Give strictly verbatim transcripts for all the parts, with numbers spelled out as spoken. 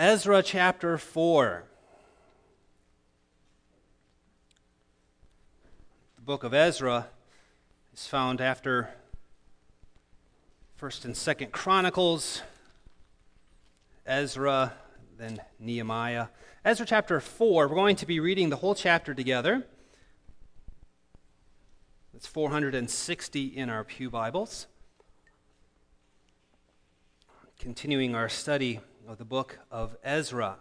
Ezra chapter four. The book of Ezra is found after First and Second Chronicles, Ezra, then Nehemiah. Ezra chapter four, we're going to be reading the whole chapter together. It's four hundred sixty in our pew Bibles. Continuing our study of the book of Ezra.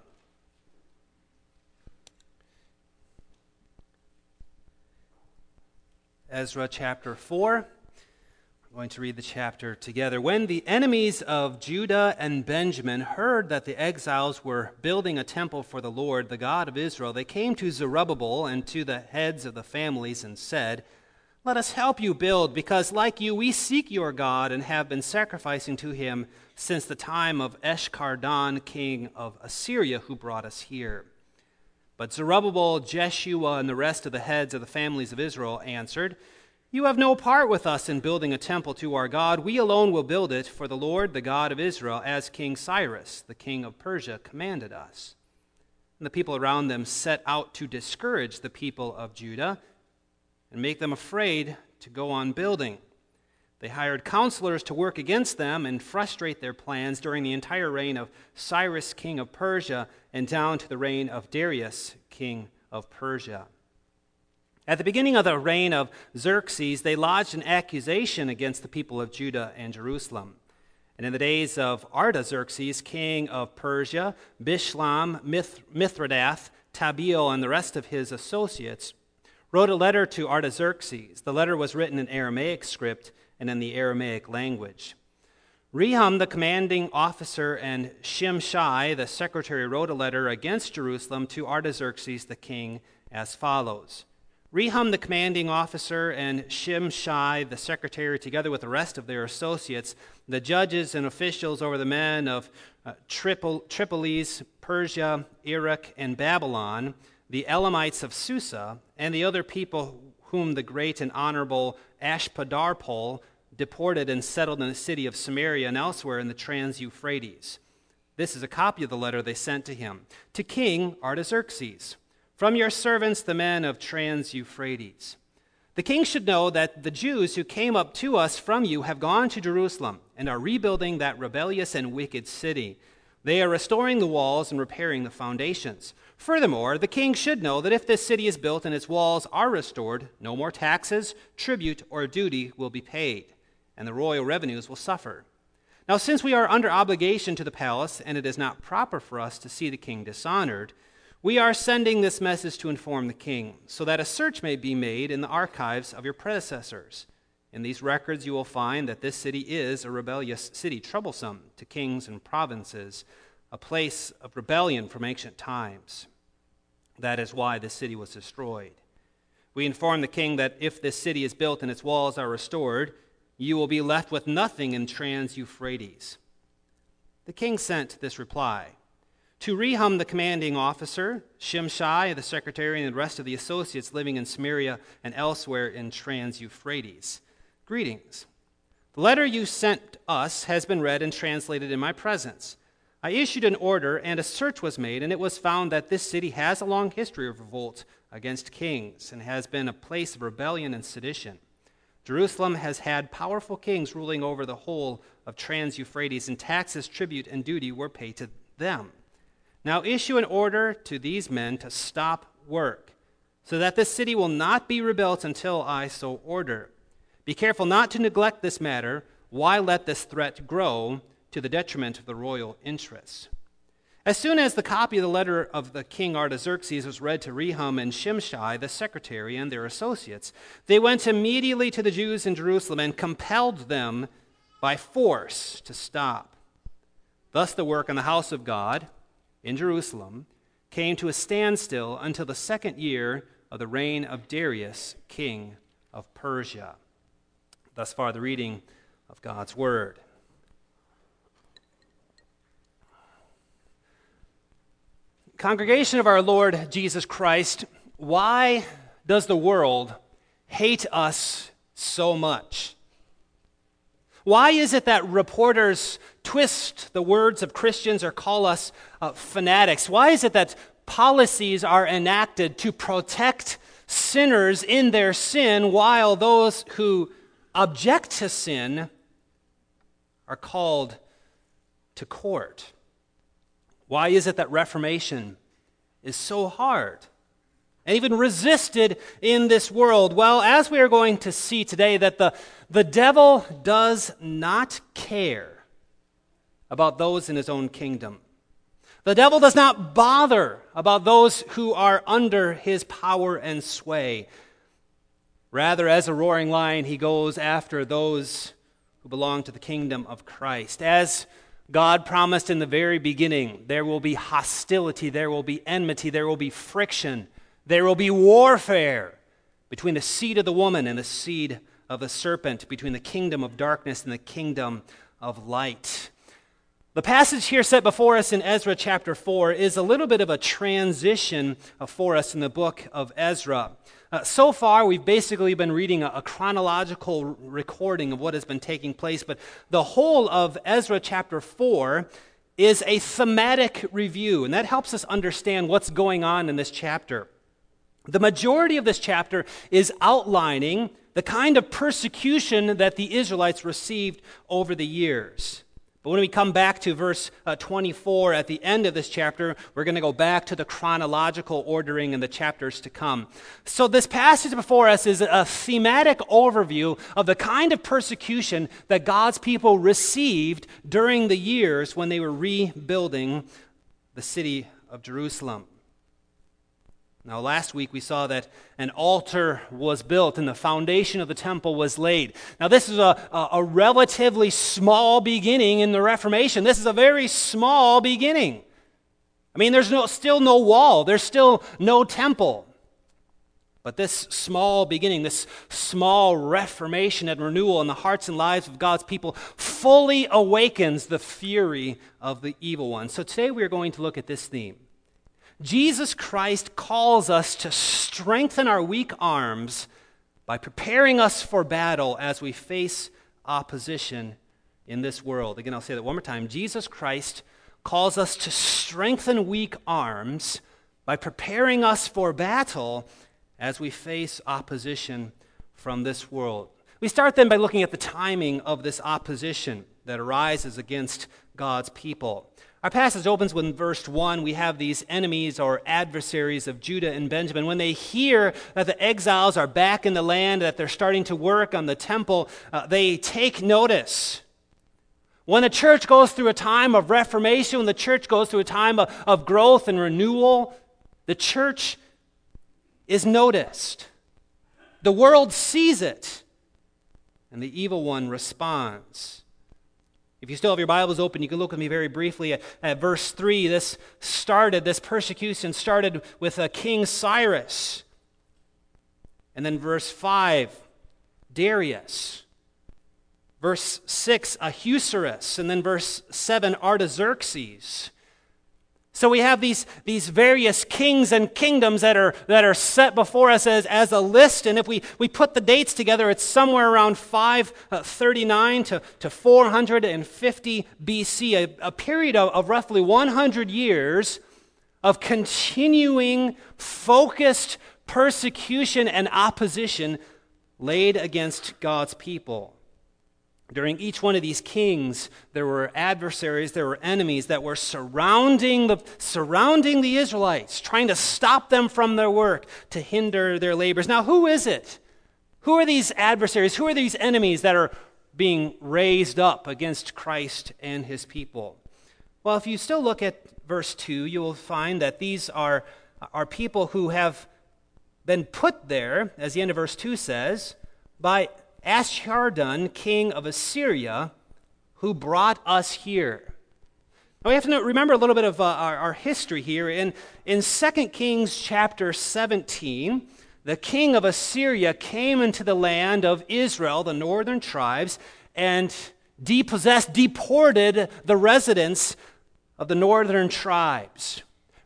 Ezra chapter four. We're going to read the chapter together. When the enemies of Judah and Benjamin heard that the exiles were building a temple for the Lord, the God of Israel, they came to Zerubbabel and to the heads of the families and said, "Let us help you build, because like you, we seek your God and have been sacrificing to him since the time of Eshkardan, king of Assyria, who brought us here." But Zerubbabel, Jeshua, and the rest of the heads of the families of Israel answered, "You have no part with us in building a temple to our God. We alone will build it for the Lord, the God of Israel, as King Cyrus, the king of Persia, commanded us." And the people around them set out to discourage the people of Judah and make them afraid to go on building. They hired counselors to work against them and frustrate their plans during the entire reign of Cyrus, king of Persia, and down to the reign of Darius, king of Persia. At the beginning of the reign of Xerxes, they lodged an accusation against the people of Judah and Jerusalem. And in the days of Artaxerxes, king of Persia, Bishlam, Mith- Mithridath, Tabeel, and the rest of his associates wrote a letter to Artaxerxes. The letter was written in Aramaic script and in the Aramaic language. Rehum, the commanding officer, and Shimshai, the secretary, wrote a letter against Jerusalem to Artaxerxes the king as follows. Rehum, the commanding officer, and Shimshai, the secretary, together with the rest of their associates, the judges and officials over the men of uh, Tripol- Tripolis, Persia, Iraq, and Babylon, the Elamites of Susa, and the other people whom the great and honorable Ashpadarpal deported and settled in the city of Samaria and elsewhere in the Trans-Euphrates. This is a copy of the letter they sent to him. To King Artaxerxes, from your servants, the men of Trans-Euphrates. The king should know that the Jews who came up to us from you have gone to Jerusalem and are rebuilding that rebellious and wicked city. They are restoring the walls and repairing the foundations. Furthermore, the king should know that if this city is built and its walls are restored, no more taxes, tribute, or duty will be paid, and the royal revenues will suffer. Now, since we are under obligation to the palace, and it is not proper for us to see the king dishonored, we are sending this message to inform the king, so that a search may be made in the archives of your predecessors. In these records you will find that this city is a rebellious city, troublesome to kings and provinces, a place of rebellion from ancient times. That is why this city was destroyed. We inform the king that if this city is built and its walls are restored, you will be left with nothing in Trans-Euphrates. The king sent this reply. To Rehum, the commanding officer, Shimshai, the secretary, and the rest of the associates living in Samaria and elsewhere in Trans-Euphrates. Greetings. The letter you sent us has been read and translated in my presence. I issued an order, and a search was made, and it was found that this city has a long history of revolt against kings and has been a place of rebellion and sedition. Jerusalem has had powerful kings ruling over the whole of Trans-Euphrates, and taxes, tribute, and duty were paid to them. Now issue an order to these men to stop work, so that this city will not be rebuilt until I so order. Be careful not to neglect this matter. Why let this threat grow to the detriment of the royal interests? As soon as the copy of the letter of the king Artaxerxes was read to Rehum and Shimshai, the secretary, and their associates, they went immediately to the Jews in Jerusalem and compelled them by force to stop. Thus the work in the house of God in Jerusalem came to a standstill until the second year of the reign of Darius, king of Persia. Thus far, the reading of God's word. Congregation of our Lord Jesus Christ, why does the world hate us so much? Why is it that reporters twist the words of Christians or call us uh, fanatics? Why is it that policies are enacted to protect sinners in their sin while those who object to sin are called to court? Why is it that reformation is so hard and even resisted in this world? Well, as we are going to see today, that the, the devil does not care about those in his own kingdom. The devil does not bother about those who are under his power and sway. Rather, as a roaring lion, he goes after those who belong to the kingdom of Christ. As God promised in the very beginning, there will be hostility, there will be enmity, there will be friction, there will be warfare between the seed of the woman and the seed of the serpent, between the kingdom of darkness and the kingdom of light. The passage here set before us in Ezra chapter four is a little bit of a transition for us in the book of Ezra. Uh, so far, we've basically been reading a, a chronological recording of what has been taking place, but the whole of Ezra chapter four is a thematic review, and that helps us understand what's going on in this chapter. The majority of this chapter is outlining the kind of persecution that the Israelites received over the years. But when we come back to verse uh, twenty-four at the end of this chapter, we're going to go back to the chronological ordering in the chapters to come. So this passage before us is a thematic overview of the kind of persecution that God's people received during the years when they were rebuilding the city of Jerusalem. Now, last week we saw that an altar was built and the foundation of the temple was laid. Now, this is a, a, a relatively small beginning in the Reformation. This is a very small beginning. I mean, there's no, still no wall. There's still no temple. But this small beginning, this small reformation and renewal in the hearts and lives of God's people fully awakens the fury of the evil one. So today we are going to look at this theme. Jesus Christ calls us to strengthen our weak arms by preparing us for battle as we face opposition in this world. Again, I'll say that one more time. Jesus Christ calls us to strengthen weak arms by preparing us for battle as we face opposition from this world. We start then by looking at the timing of this opposition that arises against God's people. Our passage opens with verse one. We have these enemies or adversaries of Judah and Benjamin. When they hear that the exiles are back in the land, that they're starting to work on the temple, uh, they take notice. When the church goes through a time of reformation, when the church goes through a time of, of growth and renewal, the church is noticed. The world sees it, and the evil one responds. If you still have your Bibles open, you can look with me very briefly at, at verse three. This started, this persecution started with uh, King Cyrus. And then verse five, Darius. Verse six, Ahasuerus. And then verse seven, Artaxerxes. So we have these, these various kings and kingdoms that are, that are set before us as, as a list. And if we, we put the dates together, it's somewhere around five thirty-nine to, to four hundred fifty B C, a, a period of, of roughly one hundred years of continuing, focused persecution and opposition laid against God's people. During each one of these kings, there were adversaries, there were enemies that were surrounding the, surrounding the Israelites, trying to stop them from their work, to hinder their labors. Now, who is it? Who are these adversaries? Who are these enemies that are being raised up against Christ and his people? Well, if you still look at verse two, you will find that these are, are people who have been put there, as the end of verse two says, by Ashardun, king of Assyria, who brought us here. Now we have to remember a little bit of uh, our, our history here. In, in Second Kings chapter seventeen, the king of Assyria came into the land of Israel, the northern tribes, and depossessed, deported the residents of the northern tribes.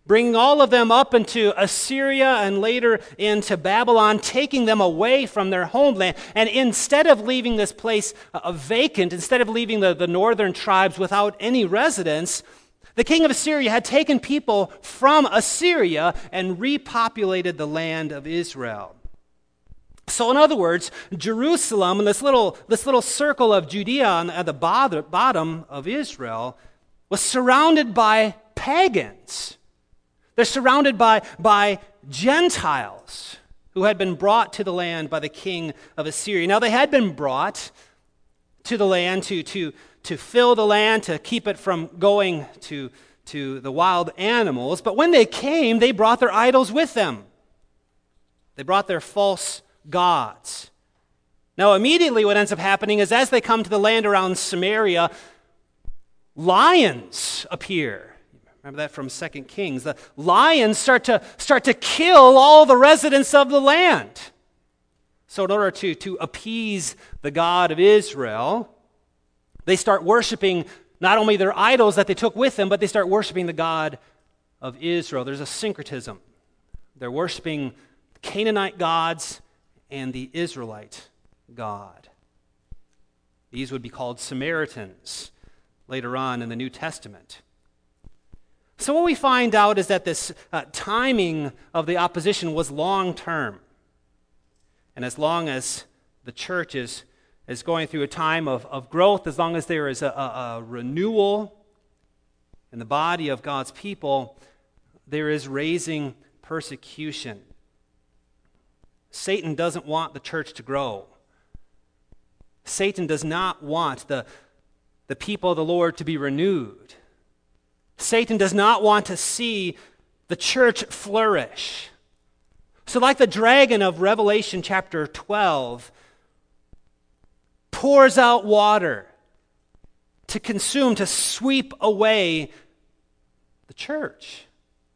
bringing all of them up into Assyria and later into Babylon, taking them away from their homeland. And instead of leaving this place uh, vacant, instead of leaving the, the northern tribes without any residents, the king of Assyria had taken people from Assyria and repopulated the land of Israel. So in other words, Jerusalem and this little, this little circle of Judea on, at the bottom of Israel was surrounded by pagans. They're surrounded by, by Gentiles who had been brought to the land by the king of Assyria. Now they had been brought to the land to, to, to fill the land, to keep it from going to, to the wild animals. But when they came, they brought their idols with them. They brought their false gods. Now immediately what ends up happening is as they come to the land around Samaria, lions appear. Remember that from Second Kings. The lions start to, start to kill all the residents of the land. So in order to, to appease the God of Israel, they start worshiping not only their idols that they took with them, but they start worshiping the God of Israel. There's a syncretism. They're worshiping Canaanite gods and the Israelite God. These would be called Samaritans later on in the New Testament. So what we find out is that this uh, timing of the opposition was long-term. And as long as the church is, is going through a time of, of growth, as long as there is a, a, a renewal in the body of God's people, there is raising persecution. Satan doesn't want the church to grow. Satan does not want the, the people of the Lord to be renewed. Satan does not want to see the church flourish. So like the dragon of Revelation chapter twelve pours out water to consume, to sweep away the church.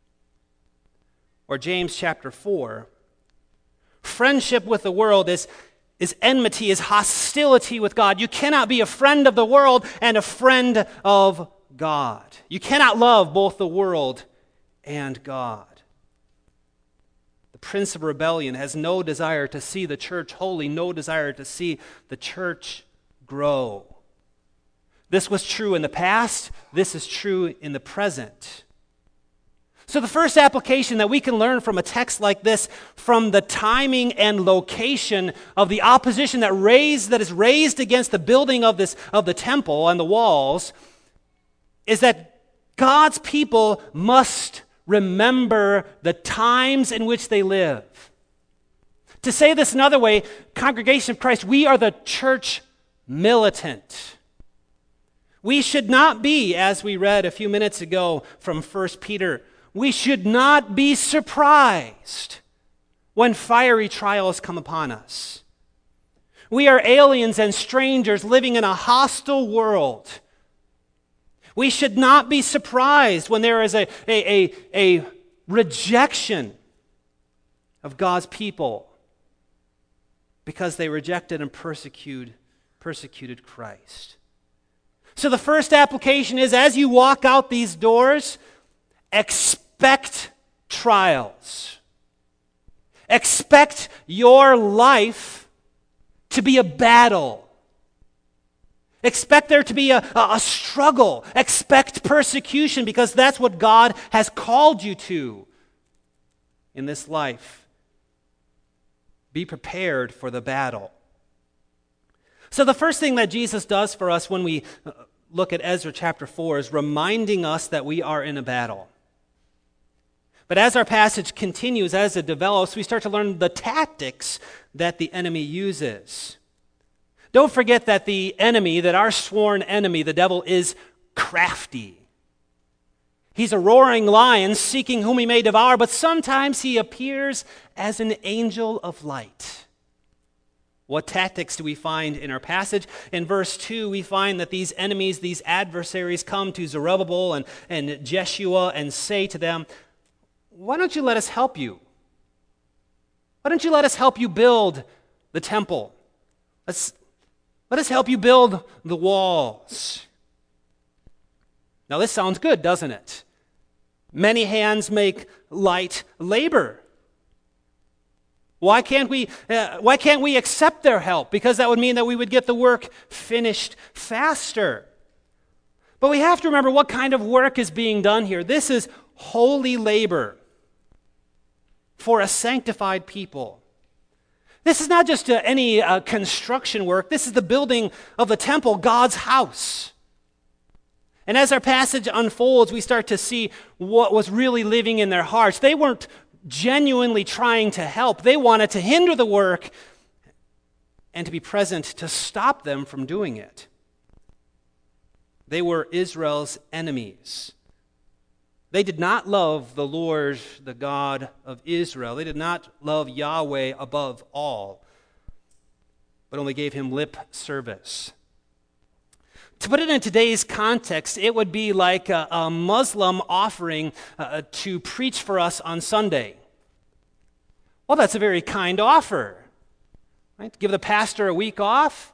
Or James chapter four, friendship with the world is, is enmity, is hostility with God. You cannot be a friend of the world and a friend of God. You cannot love both the world and God. The prince of rebellion has no desire to see the church holy, no desire to see the church grow. This was true in the past. This is true in the present. So the first application that we can learn from a text like this, from the timing and location of the opposition that raised that is raised against the building of this of the temple and the walls, is that God's people must remember the times in which they live. To say this another way, Congregation of Christ, we are the church militant. We should not be, as we read a few minutes ago from First Peter, we should not be surprised when fiery trials come upon us. We are aliens and strangers living in a hostile world. We should not be surprised when there is a, a, a, a rejection of God's people because they rejected and persecuted, persecuted Christ. So the first application is, as you walk out these doors, expect trials. Expect your life to be a battle. Expect there to be a, a, a struggle. Expect persecution, because that's what God has called you to in this life. Be prepared for the battle. So the first thing that Jesus does for us when we look at Ezra chapter four is reminding us that we are in a battle. But as our passage continues, as it develops, we start to learn the tactics that the enemy uses. Don't forget that the enemy, that our sworn enemy, the devil, is crafty. He's a roaring lion seeking whom he may devour, but sometimes he appears as an angel of light. What tactics do we find in our passage? In verse two, we find that these enemies, these adversaries, come to Zerubbabel and, and Jeshua and say to them, why don't you let us help you? Why don't you let us help you build the temple? Let's, let us help you build the walls. Now this sounds good, doesn't it? Many hands make light labor. Why can't we, uh, why can't we accept their help? Because that would mean that we would get the work finished faster. But we have to remember what kind of work is being done here. This is holy labor for a sanctified people. This is not just uh, any uh, construction work. This is the building of the temple, God's house. And as our passage unfolds, we start to see what was really living in their hearts. They weren't genuinely trying to help. They wanted to hinder the work and to be present to stop them from doing it. They were Israel's enemies. They did not love the Lord, the God of Israel. They did not love Yahweh above all, but only gave him lip service. To put it in today's context, it would be like a, a Muslim offering uh, to preach for us on Sunday. Well, that's a very kind offer, right? Give the pastor a week off.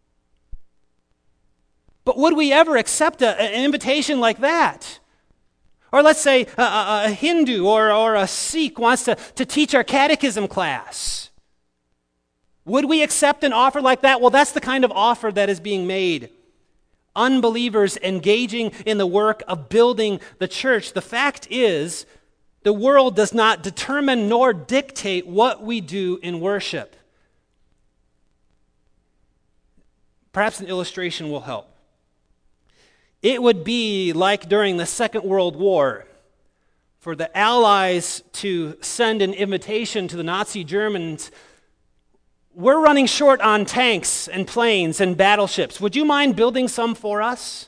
But would we ever accept a, an invitation like that? Or let's say a, a, a Hindu or, or a Sikh wants to, to teach our catechism class. Would we accept an offer like that? Well, that's the kind of offer that is being made. Unbelievers engaging in the work of building the church. The fact is, the world does not determine nor dictate what we do in worship. Perhaps an illustration will help. It would be like during the Second World War for the Allies to send an invitation to the Nazi Germans. We're running short on tanks and planes and battleships. Would you mind building some for us?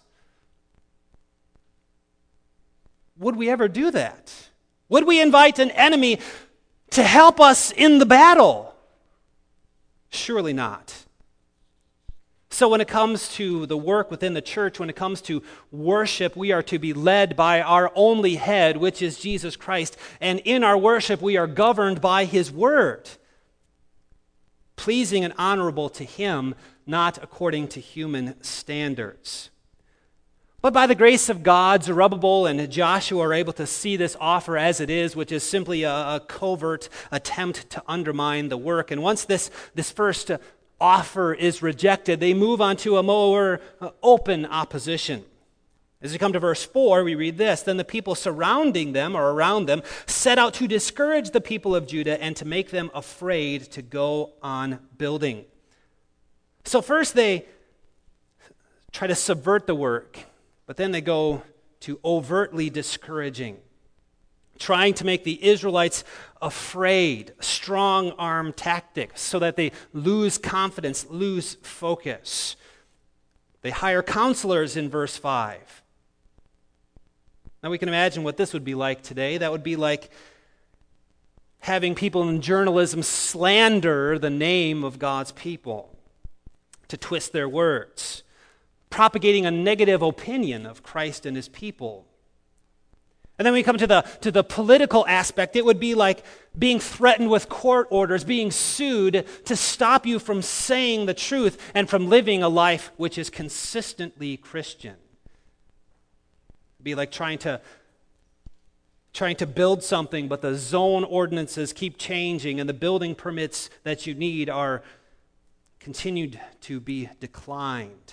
Would we ever do that? Would we invite an enemy to help us in the battle? Surely not. So when it comes to the work within the church, when it comes to worship, we are to be led by our only head, which is Jesus Christ. And in our worship, we are governed by his word, pleasing and honorable to him, not according to human standards. But by the grace of God, Zerubbabel and Joshua are able to see this offer as it is, which is simply a, a covert attempt to undermine the work. And once this, this first offer is rejected, they move on to a more uh, open opposition. As we come to verse four, we read this: Then the people surrounding them or around them set out to discourage the people of Judah and to make them afraid to go on building. So first they try to subvert the work, but then they go to overtly discouraging, trying to make the Israelites afraid, strong-arm tactics, so that they lose confidence, lose focus. They hire counselors in verse five. Now we can imagine what this would be like today. That would be like having people in journalism slander the name of God's people, to twist their words, propagating a negative opinion of Christ and his people. And then we come to the, to the political aspect. It would be like being threatened with court orders, being sued to stop you from saying the truth and from living a life which is consistently Christian. It'd be like trying to, trying to build something, but the zone ordinances keep changing and the building permits that you need are continued to be declined.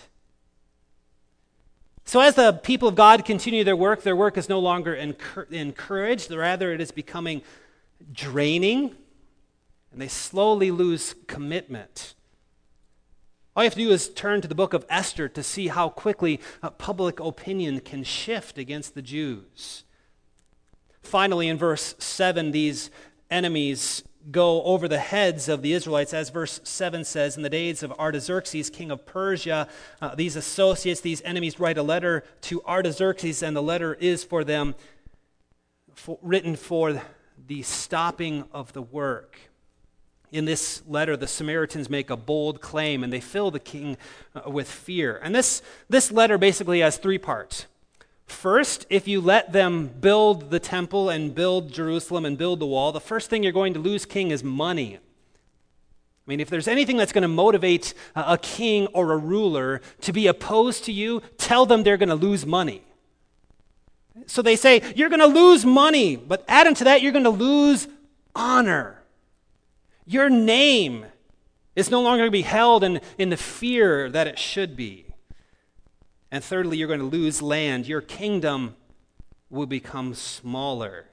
So as the people of God continue their work, their work is no longer encouraged. Rather, it is becoming draining, and they slowly lose commitment. All you have to do is turn to the book of Esther to see how quickly public opinion can shift against the Jews. Finally, in verse seven, these enemies go over the heads of the Israelites. As verse seven says, in the days of Artaxerxes, king of Persia, uh, these associates, these enemies write a letter to Artaxerxes, and the letter is for them, for, written for the stopping of the work. In this letter, the Samaritans make a bold claim, and they fill the king uh, with fear. And this, this letter basically has three parts. First, if you let them build the temple and build Jerusalem and build the wall, the first thing you're going to lose, king, is money. I mean, if there's anything that's going to motivate a king or a ruler to be opposed to you, tell them they're going to lose money. So they say, you're going to lose money, but add into that, you're going to lose honor. Your name is no longer going to be held in, in the fear that it should be. And thirdly, you're going to lose land. Your kingdom will become smaller.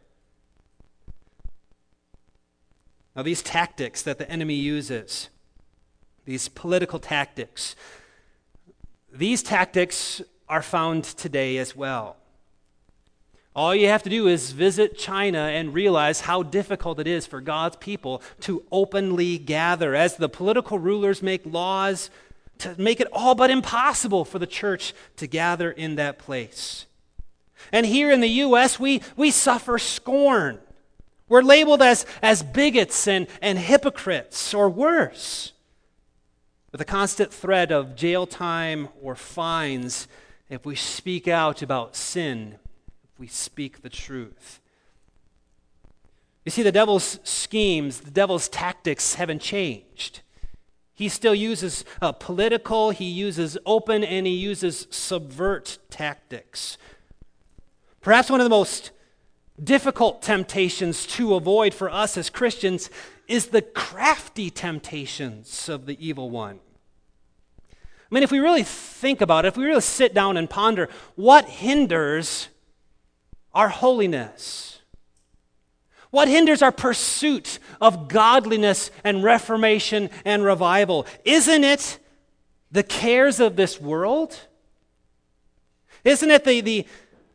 Now, these tactics that the enemy uses, these political tactics, these tactics are found today as well. All you have to do is visit China and realize how difficult it is for God's people to openly gather as the political rulers make laws to make it all but impossible for the church to gather in that place. And here in the U S, we, we suffer scorn. We're labeled as, as bigots and, and hypocrites, or worse, with a constant threat of jail time or fines if we speak out about sin, if we speak the truth. You see, the devil's schemes, the devil's tactics haven't changed. He still uses uh, political, he uses open, and he uses subvert tactics. Perhaps one of the most difficult temptations to avoid for us as Christians is the crafty temptations of the evil one. I mean, if we really think about it, if we really sit down and ponder, what hinders our holiness? What hinders our pursuit of godliness and reformation and revival? Isn't it the cares of this world? Isn't it the, the,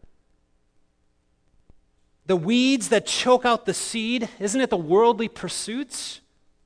the weeds that choke out the seed? Isn't it the worldly pursuits?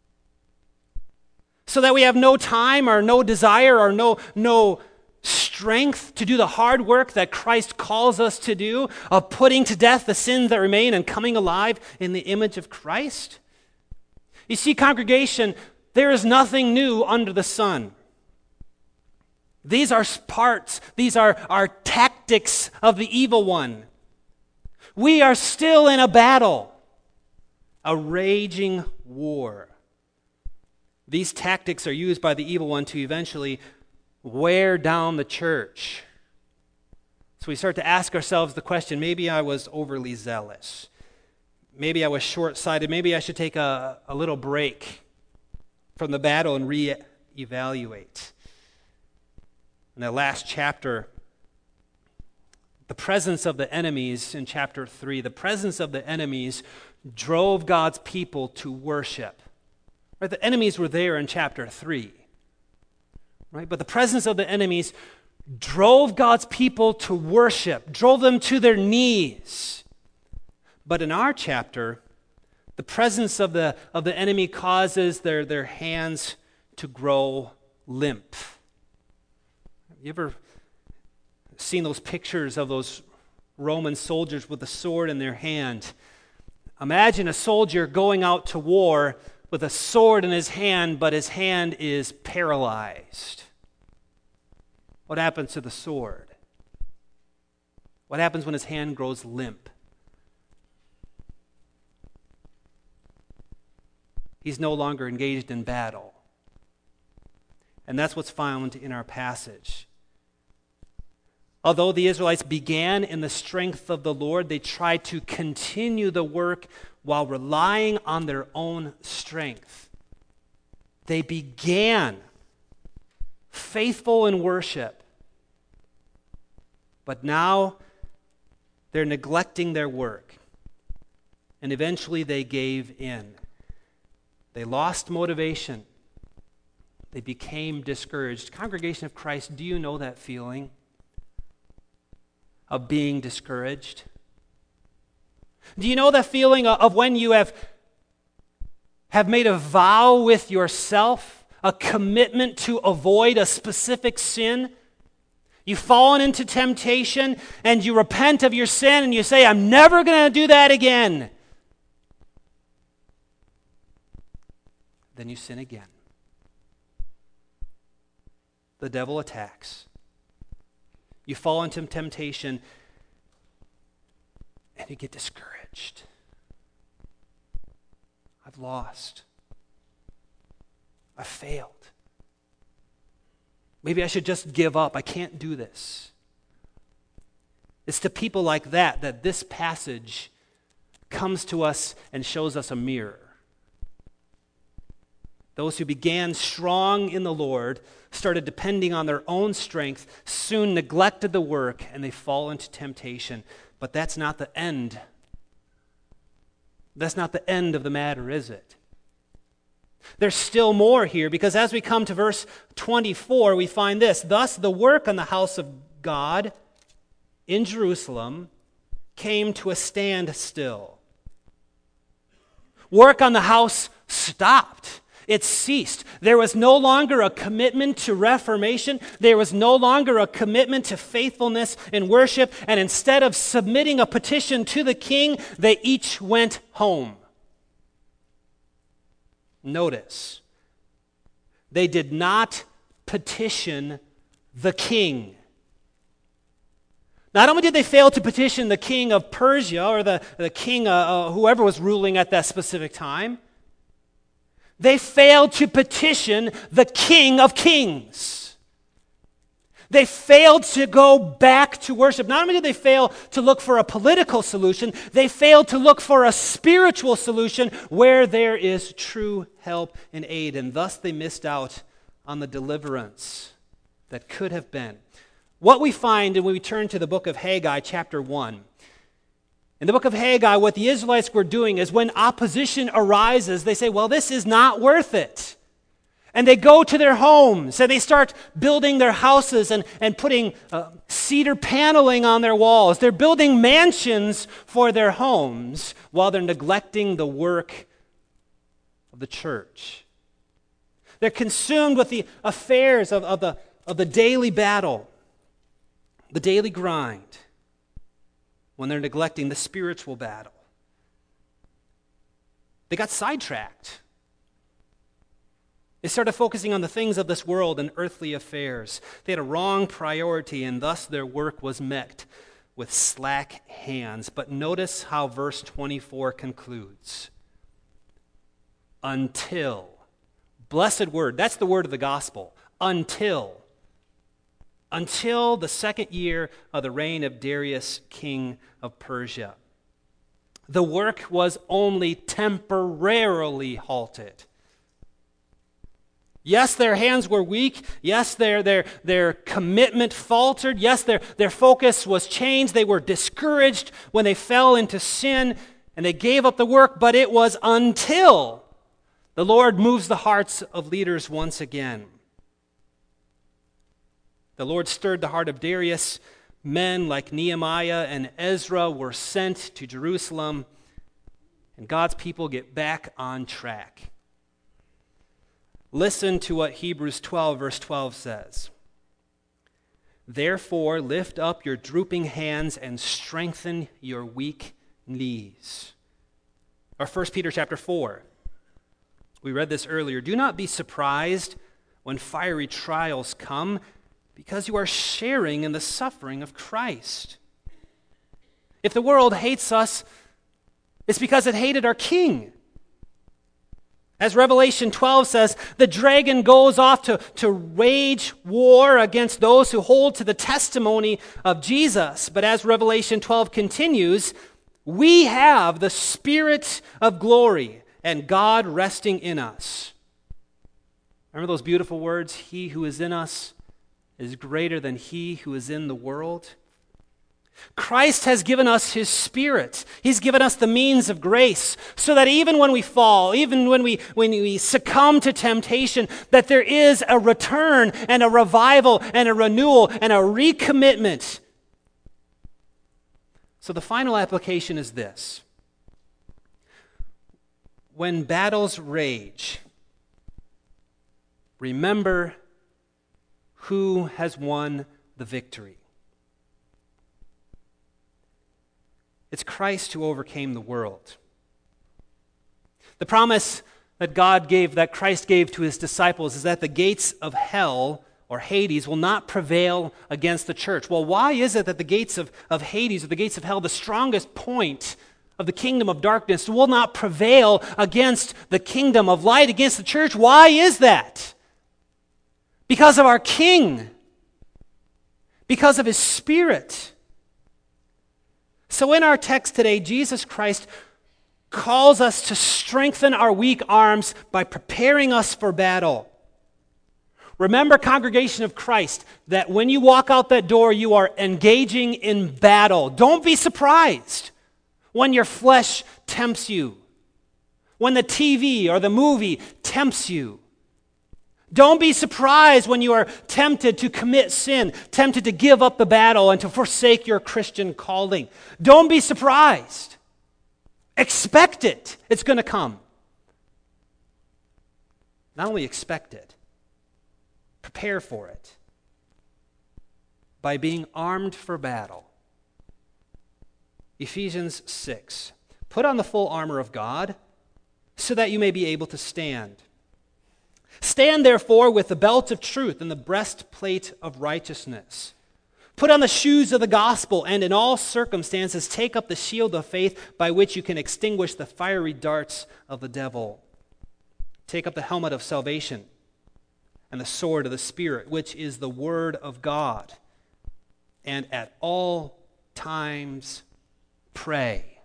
So that we have no time or no desire or no, no strength to do the hard work that Christ calls us to do, of putting to death the sins that remain and coming alive in the image of Christ? You see, congregation, there is nothing new under the sun. These are parts, these are, are tactics of the evil one. We are still in a battle, a raging war. These tactics are used by the evil one to eventually wear down the church. So we start to ask ourselves the question, maybe I was overly zealous. Maybe I was short-sighted. Maybe I should take a, a little break from the battle and re-evaluate. In the last chapter, the presence of the enemies in chapter three, the presence of the enemies drove God's people to worship. Right? The enemies were there in chapter three. Right? But the presence of the enemies drove God's people to worship, drove them to their knees. But in our chapter, the presence of the, of the enemy causes their, their hands to grow limp. You ever seen those pictures of those Roman soldiers with a sword in their hand? Imagine a soldier going out to war with a sword in his hand, but his hand is paralyzed. What happens to the sword? What happens when his hand grows limp? He's no longer engaged in battle. And that's what's found in our passage. Although the Israelites began in the strength of the Lord, they tried to continue the work while relying on their own strength. They began faithful in worship, but now they're neglecting their work, and eventually they gave in. They lost motivation. They became discouraged. Congregation of Christ, do you know that feeling of being discouraged? Do you know that feeling of when you have, have made a vow with yourself, a commitment to avoid a specific sin? You've fallen into temptation and you repent of your sin and you say, I'm never going to do that again. Then you sin again. The devil attacks. You fall into temptation and you get discouraged. I've lost. I've failed. Maybe I should just give up. I can't do this. It's to people like that that this passage comes to us and shows us a mirror. Those who began strong in the Lord, started depending on their own strength, soon neglected the work, and they fall into temptation. But that's not the end. That's not the end of the matter, is it? There's still more here, because as we come to verse twenty-four, we find this. Thus the work on the house of God in Jerusalem came to a standstill. Work on the house stopped. It ceased. There was no longer a commitment to reformation. There was no longer a commitment to faithfulness in worship. And instead of submitting a petition to the king, they each went home. Notice, they did not petition the king. Not only did they fail to petition the king of Persia or the, the king, uh, uh, whoever was ruling at that specific time, they failed to petition the King of Kings. They failed to go back to worship. Not only did they fail to look for a political solution, they failed to look for a spiritual solution where there is true help and aid, and thus they missed out on the deliverance that could have been. What we find when we turn to the book of Haggai, chapter one, in the book of Haggai, what the Israelites were doing is when opposition arises, they say, well, this is not worth it. And they go to their homes and they start building their houses and, and putting uh, cedar paneling on their walls. They're building mansions for their homes while they're neglecting the work of the church. They're consumed with the affairs of, of, the, of the daily battle, the daily grind, when they're neglecting the spiritual battle. They got sidetracked. They started focusing on the things of this world and earthly affairs. They had a wrong priority, and thus their work was met with slack hands. But notice how verse twenty-four concludes. Until. Blessed word. That's the word of the gospel. Until. Until the second year of the reign of Darius, king of Persia. The work was only temporarily halted. Yes, their hands were weak. Yes, their, their, their commitment faltered. Yes, their, their focus was changed. They were discouraged when they fell into sin and they gave up the work, but it was until the Lord moves the hearts of leaders once again. The Lord stirred the heart of Darius. Men like Nehemiah and Ezra were sent to Jerusalem, and God's people get back on track. Listen to what Hebrews twelve, verse twelve says. Therefore, lift up your drooping hands and strengthen your weak knees. Or First Peter chapter four. We read this earlier. Do not be surprised when fiery trials come, because you are sharing in the suffering of Christ. If the world hates us, it's because it hated our King. As Revelation twelve says, the dragon goes off to, to wage war against those who hold to the testimony of Jesus. But as Revelation twelve continues, we have the Spirit of glory and God resting in us. Remember those beautiful words? He who is in us is greater than he who is in the world. Christ has given us his Spirit. He's given us the means of grace so that even when we fall, even when we, when we succumb to temptation, that there is a return and a revival and a renewal and a recommitment. So the final application is this. When battles rage, remember who has won the victory. It's Christ who overcame the world. The promise that God gave, that Christ gave to his disciples, is that the gates of hell or Hades will not prevail against the church. Well, why is it that the gates of, of Hades or the gates of hell, the strongest point of the kingdom of darkness, will not prevail against the kingdom of light, against the church? Why is that? Because of our King. Because of his Spirit. So in our text today, Jesus Christ calls us to strengthen our weak arms by preparing us for battle. Remember, congregation of Christ, that when you walk out that door, you are engaging in battle. Don't be surprised when your flesh tempts you, when the T V or the movie tempts you. Don't be surprised when you are tempted to commit sin, tempted to give up the battle and to forsake your Christian calling. Don't be surprised. Expect it. It's going to come. Not only expect it, prepare for it by being armed for battle. Ephesians six. Put on the full armor of God so that you may be able to stand. Stand therefore with the belt of truth and the breastplate of righteousness. Put on the shoes of the gospel, and in all circumstances take up the shield of faith by which you can extinguish the fiery darts of the devil. Take up the helmet of salvation and the sword of the Spirit, which is the word of God. And at all times pray.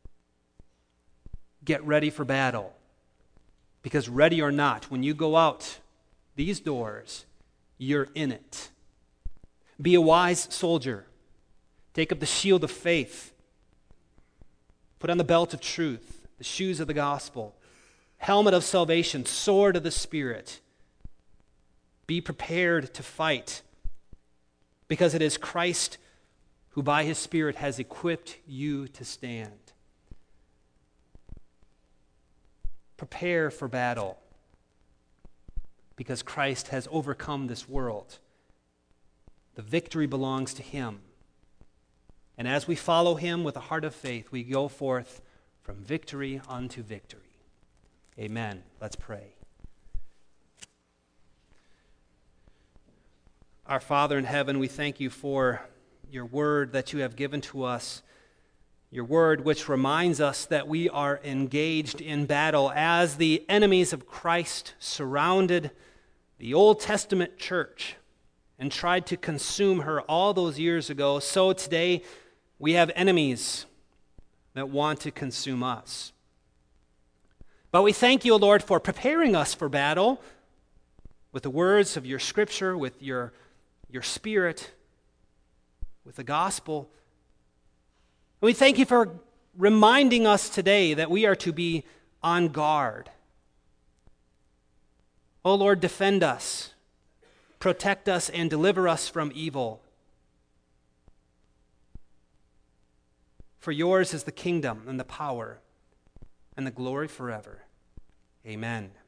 Get ready for battle. Because ready or not, when you go out these doors, you're in it. Be a wise soldier. Take up the shield of faith. Put on the belt of truth, the shoes of the gospel, helmet of salvation, sword of the Spirit. Be prepared to fight, because it is Christ who by his Spirit has equipped you to stand. Prepare for battle, because Christ has overcome this world. The victory belongs to him. And as we follow him with a heart of faith, we go forth from victory unto victory. Amen. Let's pray. Our Father in heaven, we thank you for your word that you have given to us, your word which reminds us that we are engaged in battle as the enemies of Christ surrounded the Old Testament church and tried to consume her all those years ago. So today we have enemies that want to consume us. But we thank you, O Lord, for preparing us for battle with the words of your scripture, with your your Spirit, with the gospel. And we thank you for reminding us today that we are to be on guard. O Lord, defend us, protect us, and deliver us from evil. For yours is the kingdom and the power and the glory forever. Amen.